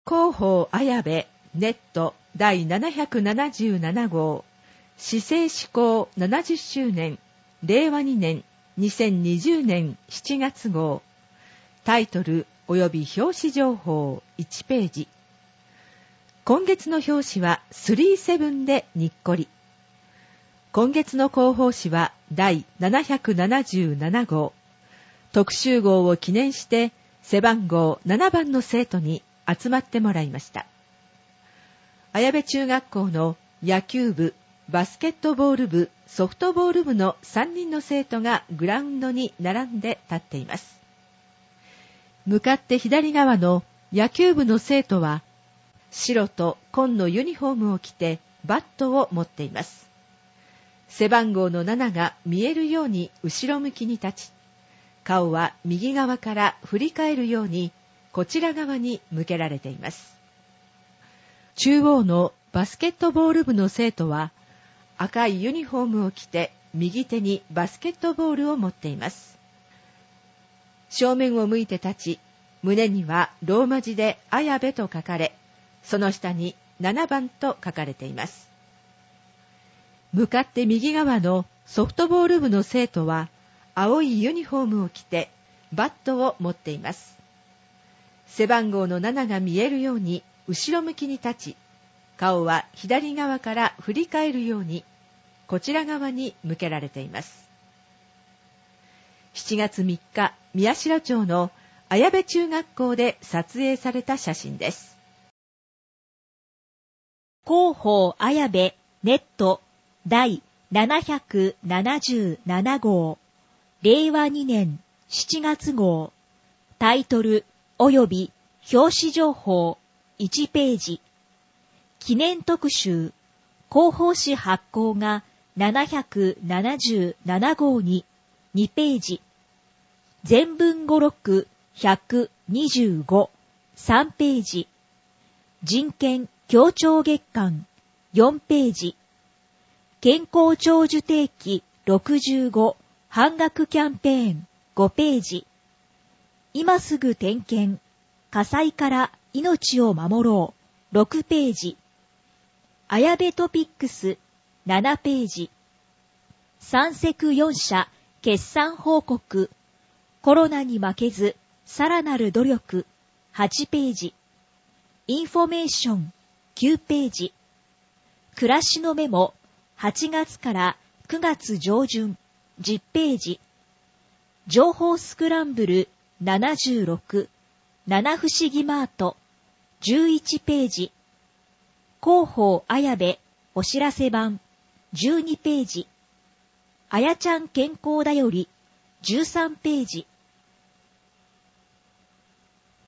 広報綾部ネット第777号市政施行70周年令和2年2020年7月号タイトル及び表紙情報1ページ。今月の表紙は37でにっこり。今月の広報誌は第777号特集号を記念して背番号7番の生徒に集まってもらいました。綾部中学校の野球部、バスケットボール部、ソフトボール部の3人の生徒がグラウンドに並んで立っています。向かって左側の野球部の生徒は白と紺のユニフォームを着てバットを持っています。背番号の7が見えるように後ろ向きに立ち、顔は右側から振り返るようにこちら側に向けられています。中央のバスケットボール部の生徒は赤いユニフォームを着て右手にバスケットボールを持っています。正面を向いて立ち、胸にはローマ字で綾部と書かれ、その下に7番と書かれています。向かって右側のソフトボール部の生徒は青いユニフォームを着てバットを持っています。背番号の7が見えるように後ろ向きに立ち、顔は左側から振り返るようにこちら側に向けられています。7月3日、宮代町の綾部中学校で撮影された写真です。 広報綾部ネット第777号令和2年7月号タイトル及び表紙情報1ページ。記念特集広報誌発行が777号に2ページ。全文語録125 3ページ。人権協調月間4ページ。健康長寿定期65半額キャンペーン5ページ。今すぐ点検火災から命を守ろう6ページ。綾部トピックス7ページ。三セク4社決算報告コロナに負けずさらなる努力8ページ。インフォメーション9ページ。暮らしのメモ8月から9月上旬10ページ。情報スクランブル76七不思議マート11ページ。広報綾部お知らせ版12ページ。あやちゃん健康だより13ページ。